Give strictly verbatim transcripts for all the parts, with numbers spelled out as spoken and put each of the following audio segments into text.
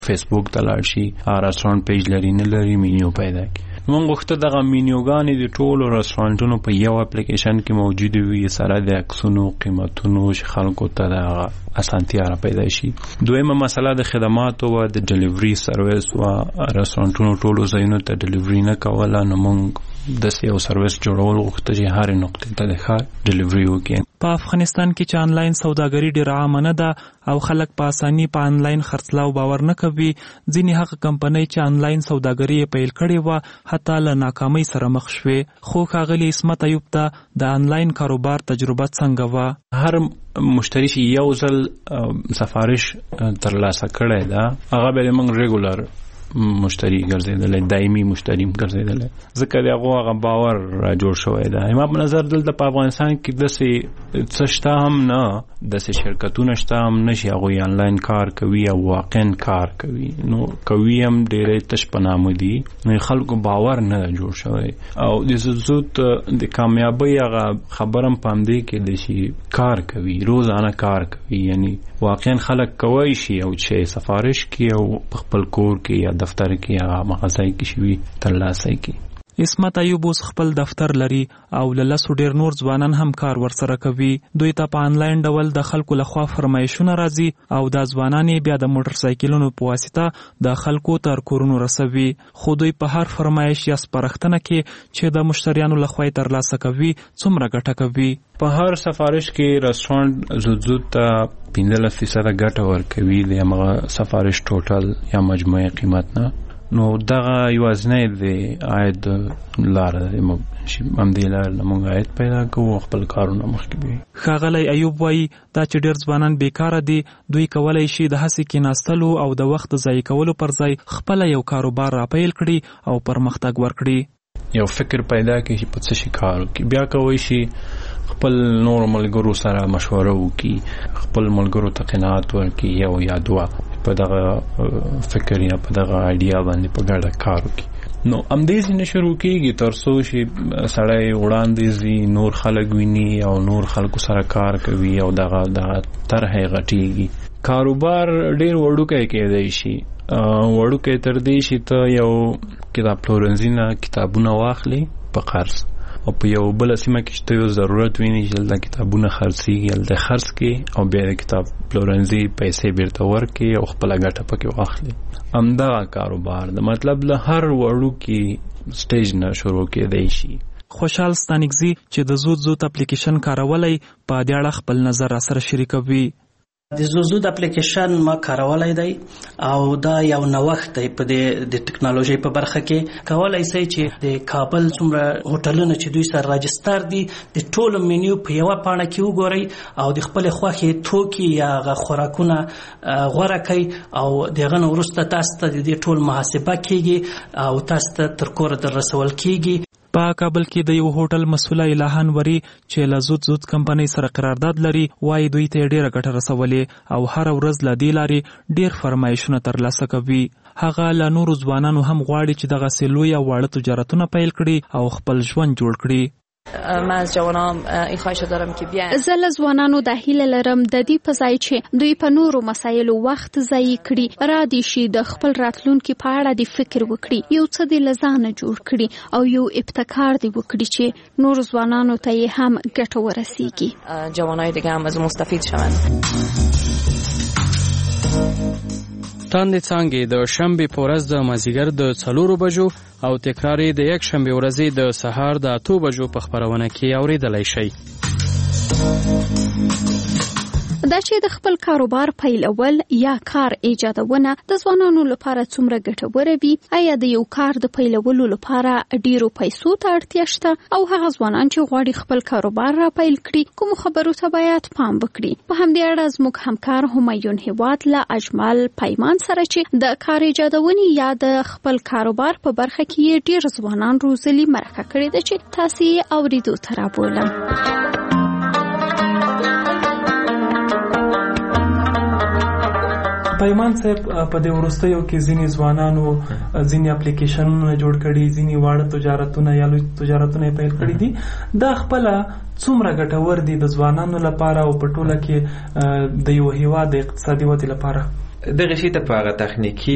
فیسبوک ته لاړ شي رستورانت پیج لري نه لري مینیو پیدا کی. موږ غوښته دغه مینیوګانې د ټولو رستورانټونو په یو اپلیکیشن کې موجود وي سره د عکسونو قیمتونو چې خلکو ته د اسانتیا را پیدا شي. دویمه مسله د خدماتو او د ډیلیوري سرویس او رستورانټونو ټولو ځایونو ته ډیلیوري نه کوله نو موږ د یو سرویس جوړول غوښته چې هر نقطې ته د ښه ډیلیوري وکړي. په افغانستان کې چې آنلاین سوداګري ډېره عامه نه ده او خلک په اساني په آنلاین خرڅلاو باور نه کوي. ځینې هغه کمپنۍ چې آنلاین سوداګري یې پیل کړې وه حتی له ناکامۍ سره مخ شوې. خو ښاغلي عصمت ایوب ته د آنلاین کاروبار تجربه څنګه وه؟ هر مشتری چې یو ځل سفارش ترلاسه کړی ده هغه به موږ ریګولر مشتری ګرځیدل، دایمي مشتری ګرځیدل، ځکه دغه هغه باور را جوړ شوی دی. ما په نظر دلته په افغانستان کې داسې څه شته هم نه، داسې شرکتونه شته هم نه چې هغوی آنلاین کار کوي او واقعا کار کوي. نو کوي هم ډېری تش په نامه دي، نو خلکو باور نه ده جوړ شوی. او د زود د کامیابۍ هغه خبر هم په همدې کې دی چې کار کوي، روزانه کار کوي، یعنی واقعا خلک کوی شي او چې سفارش کې او په خپل کور کې یا دفتر کې یا مغازه کې شوي ترلاسه کوي. عصمت ایوب اوس خپل دفتر لري او له لسو ډیر نور ځوانان هم کار ورسره کوي. دوی ته په آنلاین ډول د خلکو لخوا فرمایشونه راځي او د ځوانان بیا د موټر سایکلونو په واسطه د خلکو تر کورونو رسوي. خو دوی په هر فرمایش یا سپارښتنه کې چې د مشتریانو لخوا یې ترلاسه کوي څومره ګټه کوي. په هر سفارش کې رستورانت زود زود ته پنځلس فیصده ګټه ورکوي د هغه سفارش ټوټل یا مجموعي قیمت نه. نو دغه یوازینی د عاید لاره ده، همدې لارې موږ عاید پیدا کوو خپل کارونه مخکې بیایو. ښاغلی ایوب وایي دا چې ډېر ځوانان بیکاره دي دوی کولی شي د هسې کېناستلو او د وخت د ضایع کولو پر ځای خپله یو کاروبار راپیل کړي او پرمختګ ورکړي. یو فکر پیدا کړي چې په څه شي کار وکړي، بیا کولی شي خپل نور ملګرو سره مشوره وکړي، خپل ملګرو ته قناعت ورکړي یو یا دوه په دغه فکر یا په دغه ایډیا باندې په ګډه کار وکړي. نو همدې ځینې شروع کېږي تر څو چې سړی وړاندې ځي، نور خلک ویني او نور خلکو سره کار کوي او دغه دغه طرحې غټېږي. کاروبار ډېر وړوکی کېدی شي، وړوکی تر دې شي ته یو کتاب پلورنځي نه کتابونه واخلي په قرض او په یو بل سیمه کې چې یو ضرورت ویني چې د کتابونه خرڅيږي ال د خرڅ کې او بیا د کتاب پلورنځي پیسې بیرته ورکړي او خپل ګټه پکې واخلي. همدغه کاروبار د مطلب له هر وړو کې سټیج نه شروع کېدی شي. خوشحال ستانکزي چې د زود زود اپلیکیشن کارولای په دې اړه خپل نظر سره شریکوي. د زوزود اپلیکیشن ما کارولای دی او دا یو نوښت دی په د ټکنالوژي په برخه کې. کولای شي چې د کابل څومره هوټلونه چې دوی سره راجستر دي د ټولو مینیو په یو پاڼه کې وګورئ او د خپل خوښې توکي یا خوراکونه غوړه کوي او دغه وروسته تاسو ته د ټول محاسبه کیږي او تاسو ته تر کور در رسول کیږي. په کابل کې د یو هوټل مسؤله الهان وری چې له زود زود کمپنۍ سره قرارداد لري وایي دوی ته ډیره ګټه رسولې او هر ورځ له دې لارې ډیر فرمایشونه ترلاسه کوي. هغه له نورو ځوانانو هم غواړي چې دغه سلوی او واړه تجارتونه پیل کړي او خپل ژوند جوړ کړي. من از جوانام این خواهش دارم که بیان زه له ځوانانو د هیله لرم د دې په ځای چې دوی په نورو مسایلو وخت ضایع کړي را دي شي د خپل راتلونکي په اړه د فکر وکړي، یو څه د لزانه جوړ کړي او یو ابتکار دی وکړي چې نور ځوانانو ته یې هم ګټه ورسیږي، جوانای دیگه هم از مستفید شوند. تاندې څانګې د شنبې په ورځ د مازدیګر د څلورو بجو او تکرار یې د یک شنبې ورځې د سهار د اتو بجو په خپرونه کې اوریدلای شئ. دا چې د خپل کاروبار پیلول یا کار ایجادونه د ځوانانو لپاره څومره ګټوره وي، آیا د یو کار د پیلولو لپاره ډیرو پیسو ته اړتیا شته او هغه ځوانان چې غواړي خپل کاروبار را پیل کړي کوم خبرو ته باید پام وکړي؟ په همدې اړه زموږ همکار همایون هیواد له اجمل پیمان سره چې د کار ایجادونې یا د خپل کاروبار په برخه کې ډیر ځوانان روزلي مرکه کړې ده چې تاسو یې اوریدو ته رابولم. پیمان صاحب په دې وروستیو کې ځینې ځوانانو ځینې اپلیکیشنونه جوړ کړي، ځینې واړه تجارتونه یا لوی تجارتونه یې پیل کړي دي. دا خپله څومره ګټور دي د ځوانانو لپاره او په ټوله کې د یو هیواد د اقتصادي ودې لپاره؟ دغه شی ته په هغه تخنیکی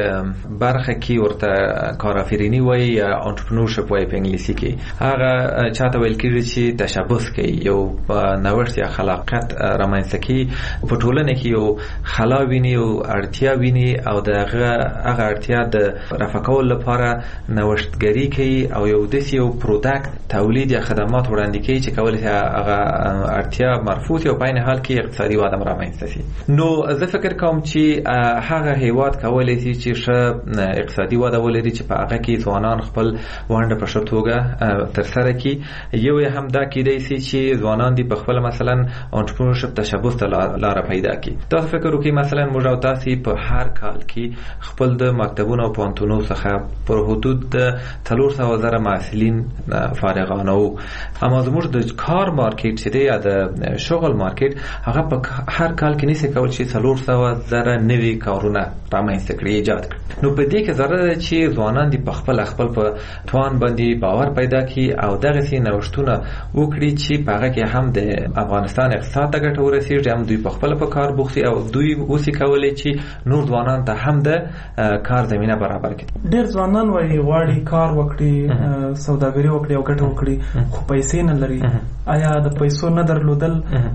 برخه کې ورته کارآفرینی وای یا انټرپرنورشپ وای په انګلیسي کې. هغه چاته ویل کېږي چې تشبث کوي، یو نوښت یا خلاقیت رامنځته کوي په ټولنه کې، یو خلا ویني او اړتیا ویني او دغه هغه اړتیا د رفع کولو لپاره نوښتګری کوي او یو داسې یو پروډکټ تولید یا خدمات وړاندې کوي چې کولی شي هغه اړتیا مرفوع او په عین حال کې اقتصادي وده رامنځته شي. نو زه فکر کوم چې هغه هیواد کولی شي چې ښه اقتصادي وده ولري چې په هغه کې ځوانان خپل ونډه په ښه توګه ترسره کړي. یو یې هم دا کېدای شي چې ځوانان دي په خپله مثلا انټرپرنورشپ تشبث ته لاره پیدا کړي. تاسو فکر وکړئ مثلا موږ او تاسې په هر کال کې خپل د مکتبونو او پوهنتونونو څخه پر حدود د څلور سوه زره محصلین فارغانه وو، اما زموږ د کار مارکیټ چې دی یا د شغل مارکیټ هغه په هر کال کې نشي کول چې څلور سوه زره نوي کارونه رامنځته کړي، ایجاد کړي. نو په دې کې ضرورت ده چې ځوانان دي په خپل خپل په توان باندې باور پیدا کړي او دغسې نوښتونه وکړي چې په هغه کې هم د افغانستان اقتصاد ته ګټه ورسېږي، هم دوی په خپل په کار بوخت او دوی اوسې کولی چې نور ځوانان ته هم د کار زمینه برابر کړي. ډېر ځوانان وایي غواړي کار وکړي، سوداګري وکړي او ګټه وکړي، خو پیسې نه لري. آیا د پیسو نه درلودل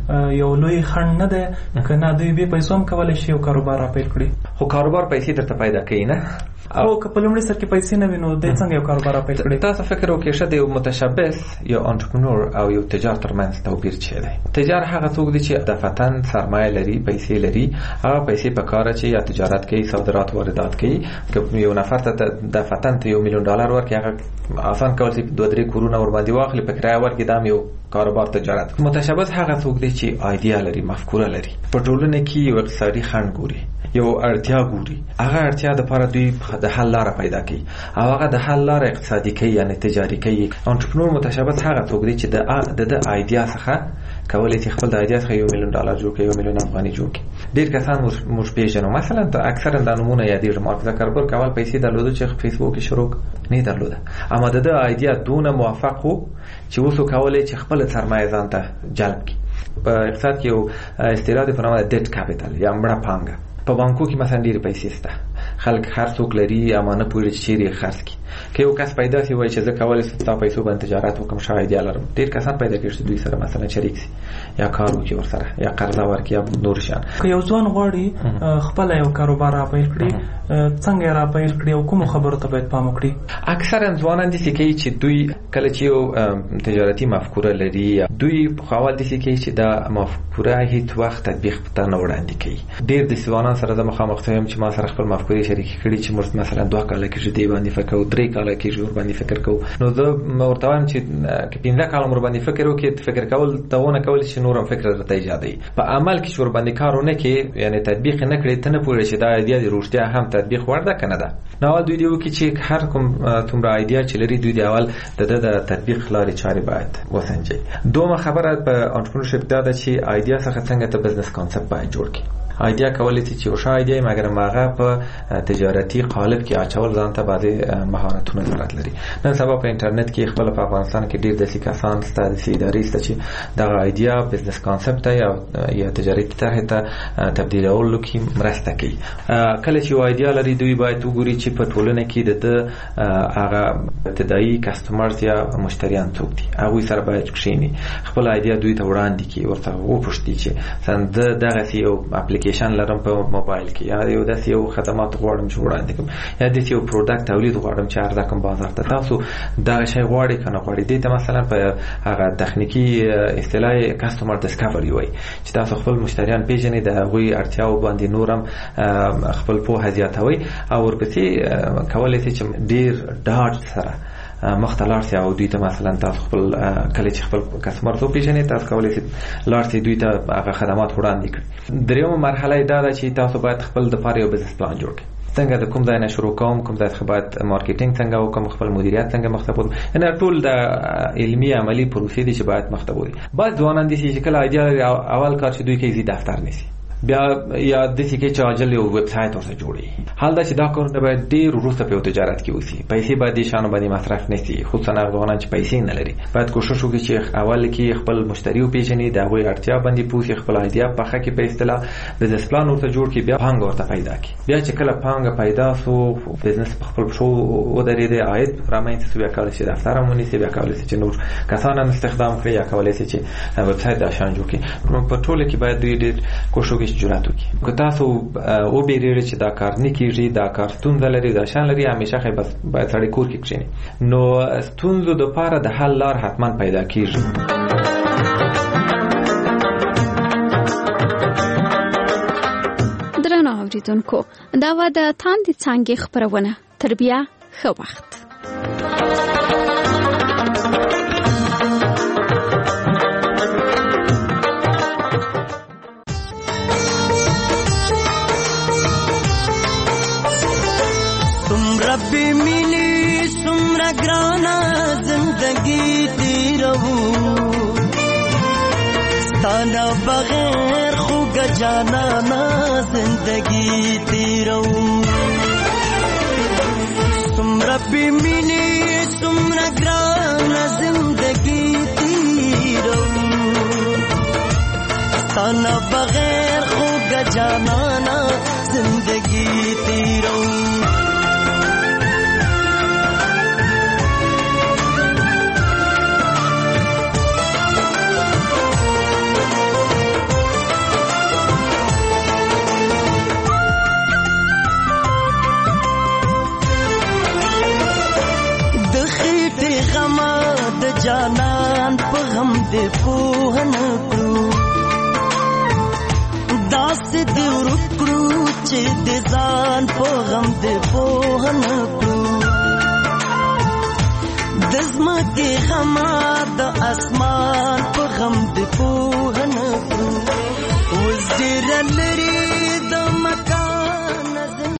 یو لوی خنډ نه ده که نه دوی به پیسو هم کولی شي او کاروبار راپیل کړي؟ خو کاروبار پیسې درته پیدا کوي نه، او که په لومړي سر کې پیسې نه وي نو دوی څنګه یو کاروبار راپیل کړي؟ تاسو فکر وکړئ ښه د یو متشبث یا انټرپرنور او یو تجار ترمنځ توپیر څه دی. تجار هغه څوک دی چې دفتن سرمایه لري، پیسې لري، هغه پیسې په کار چې یا تجارت کوي، صادرات واردات کوي. که یو نفر ته دفتن ته یو میلیون ډالر ورکړي هغه آسان کول چې دوه درې کورونه ورباندې واخلي په کرایه ورکړي، دا یو کاروبار تجارت. متشبث هغه څوک دی چې ایډیا لري، مفکوره لري، په ټولنه کې یو اقتصادي خنډ ګوري، یو اړتیا ګوري، هغه اړتیا د لپاره دوی د حل لاره پیدا کوي او هغه د حل لاره اقتصادي کوي یعنی تجاري کوي. انټرپرنور متشبث هغه څوک دی چې د د ایډیا څخه کولی شي خپل د ایډیا څخه یو میلیون ډالر جوړ کړي، یو میلیون افغاني جوړ کړي. ډېر کسان موږ پېژنو، مثلا اکثرا دا نمونه یادېږي. مارک زکربرګ اول پیسې درلوده چې فیسبوک یې شروع نه درلوده، اما د د ایډیا دونه موفق وو چې اوس کولی چې خپل سرمایه ځان ته جلب کړي. په اقتصاد کې یو اصطلاح دی په نامه ډیټ کاپیټل یا مړه پانګه. په بانکو کې مثلا ډېرې پیسې شته، خلک هر څوک لري اما نه پوهېږي چې چیرې یې خرڅ کړي. که یو کس پیدا شي وایي چې زه کولی شم ستا پیسو باندې تجارت وکړم، ښه ایډیا لرم، ډېر کسان پیدا کېږي چې دوی سره مثلا شریک شي یا کار وکړي ورسره یا قرضه ورکړي یا نور شیان. که یو ځوان غواړي خپله یو کاروبار راپیل کړي، څنګه یې راپیل کړي او کومو خبرو ته باید پام وکړي؟ اکثرا ځوانان داسې کوي چې دوی کله چې یو تجارتي مفکوره لري، دوی په اول داسې کوي چې دا مفکوره هیڅ وخت تطبیق ته نه وړاندې کوي. ډېر د ځوانان سره زه مخامخ یم چې ما سره خپل مفکورې شریکې کړي چې موږ مثلا دوه کاله کېږي دې باندې فکر کوو، درې کاله کېږي ور باندې فکر کوو. نو زه ورته وایم چې که پنځه کاله ور باندې فکر وکړې، فکر کول ته ونه کولی چې نور هم فکر درته ایجادوي. په عمل کې چې ور باندې کار ونه کړې یعنې تطبیق نه کړې، ته نه پوهېږې چې دا ایډیا د رښتیا هم تطبیق وړ ده که نه ده. نو اول دوی دې وکړي چې هر کوم څومره ایډیا چې لري دوی د اول د ده د تطبیق لارې چارې باید وسنجوي. دومره خبره په انټرپرنورشپ دا ده چې ایډیا څخه څنګه ته بزنس کانسپټ باید جوړ کړي. ایډیا کولی شي چې یو ښه ایډیا مګر هغه په تجارتي قالب کې اچول ځان ته بعضې مهارتونه ضرورت لري. نن سبا په انټرنیټ کې خپل په افغانستان کې ډېر داسې کسان شته، داسې ادارې شته چې دغه ایډیا بزنس کانسپټ ته یا تجارتي طرحې ته تبدیلولو کې مرسته کوي. کله چې یو ایډیا لري دوی باید وګوري چې په ټولنه کې د ده هغه ابتدایي کسټمرز یا مشتریان څوک دي، هغوی سره باید کښېني، خپل ایډیا دوی ته وړاندې کړي، ورته وپوښتي چې زه دغسې یو اپلیکیشن لرم په موبایل کې، یا یو داسې یو خدمات غواړم چې وړاندې کړم، یا داسې یو پروډکټ تولید غواړم چې عرضه کړم بازار ته. تاسو دغه شی غواړئ که نه غواړئ؟ دې ته مثلا په هغه تخنیکي اصطلاح کسټمر ډسکوري وایي چې تاسو خپل مشتریان پېژنئ، د هغوی اړتیاو باندې نور هم خپل پوهه زیاتوئ او ورپسې کولی شئ چې ډېر ډاډ سره مخته لاړ شئ او دوی ته مثلا تاسو خپل کله چې خپل کسټمرز وپېژنئ تاسو کولی شئ لاړ شئ دوی ته هغه خدمات وړاندې کړئ. دریمه مرحله یې دا ده چې تاسو باید خپل دپاره یو بزنس پلان جوړ کړئ. څنګه د کوم ځای نه شروع کوم، کوم ځای څخه باید مارکیټینګ څنګه وکړم، خپل مدیریت څنګه مخته بوځم، یعنې ټول د علمي عملي پروسې دي چې باید مخته بوځي. بعض ځوانان دي چې کله ایډیا لري اول کار چې دوی کوي ځي دفتر نیسي، بیا یا د دې کې چې اجل یو ویب سټ ورته جوړي. حال دا چې دا کارونه باید ډیر وروسته په تجارت کې وسی، پیسې باید شانو باندې مصرف نشي، خصوصا افغانان چې پیسې نه لري. باید کوشش وکړي چې اول کې خپل مشتری پیژني، دا غوي اړتیا باندې پوښي، خپل ایډیا په خه کې په اصطلاح بزنس پلان ورته جوړ کړي، بیا پانګ ورته پیدا کړي. بیا چې کله پانګ پیدا سو بزنس په خپل شو ودرېده، عاید رامنځته سو، بیا کولای شي دفتر مونږ سي، بیا کولای شي چې نور کسان استخدام کړي، یا کولای شي چې ویب سټ دا شان جوړ کړي. نو په ټوله کې باید دوی ډېر کوشش وکړي چې جرأت وکړي. که تاسو او بیرېږي چې دا کار نه کیږي، دا کار ستونزه لري، دا شان لري، همیشه خې بس باید سړی کور کې کښیني. نو ستونزو د پاره د حل لار حتما پیدا کیږي. درنو اوریدونکو، دا و د تاندې څانګې خبرونه. تر بیا ښه وخت. رب ملی سمرا گرانا زندگی تیرو، ستانا بغیر خوگ جانانا زندگی تیرو. سم رب ملی سمرا گرانا زندگی تیرو، ستانا بغیر خوگ جانانا زندگی تیرو. جانان په غم دې پوهن کړو، داسې دې ورکړو چې دې ځان په غم دې پوهن کړو. د ځمکې غما د اسمان په غم دې پوهن کړو. اوس ډېر لري